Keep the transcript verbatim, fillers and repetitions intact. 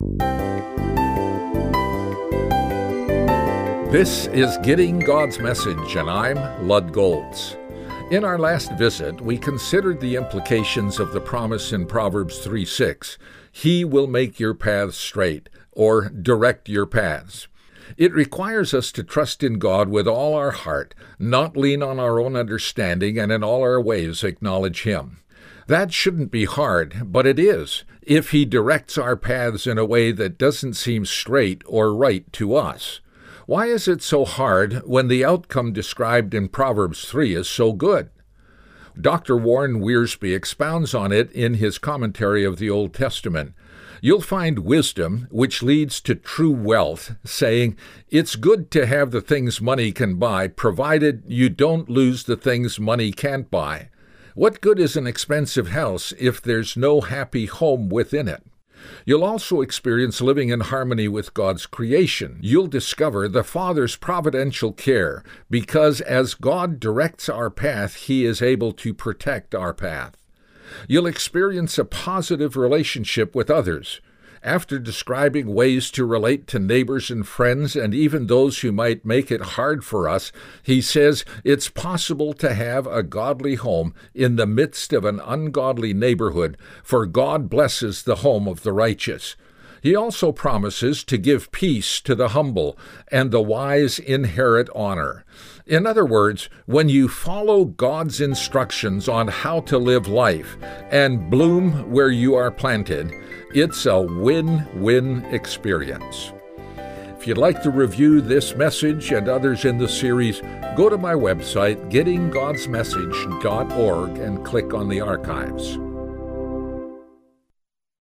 This is Getting God's Message, and I'm Lud Golds. In our last visit, we considered the implications of the promise in Proverbs three six, "He will make your paths straight," or direct your paths. It requires us to trust in God with all our heart, not lean on our own understanding, and in all our ways acknowledge Him. That shouldn't be hard, but it is, if He directs our paths in a way that doesn't seem straight or right to us. Why is it so hard when the outcome described in Proverbs three is so good? Doctor Warren Wiersbe expounds on it in his commentary of the Old Testament. You'll find wisdom, which leads to true wealth, saying, "It's good to have the things money can buy, provided you don't lose the things money can't buy. What good is an expensive house if there's no happy home within it?" You'll also experience living in harmony with God's creation. You'll discover the Father's providential care, because as God directs our path, He is able to protect our path. You'll experience a positive relationship with others. After describing ways to relate to neighbors and friends and even those who might make it hard for us, he says it's possible to have a godly home in the midst of an ungodly neighborhood, for God blesses the home of the righteous. He also promises to give peace to the humble, and the wise inherit honor. In other words, when you follow God's instructions on how to live life and bloom where you are planted, it's a win-win experience. If you'd like to review this message and others in the series, go to my website, getting gods message dot org, and click on the archives.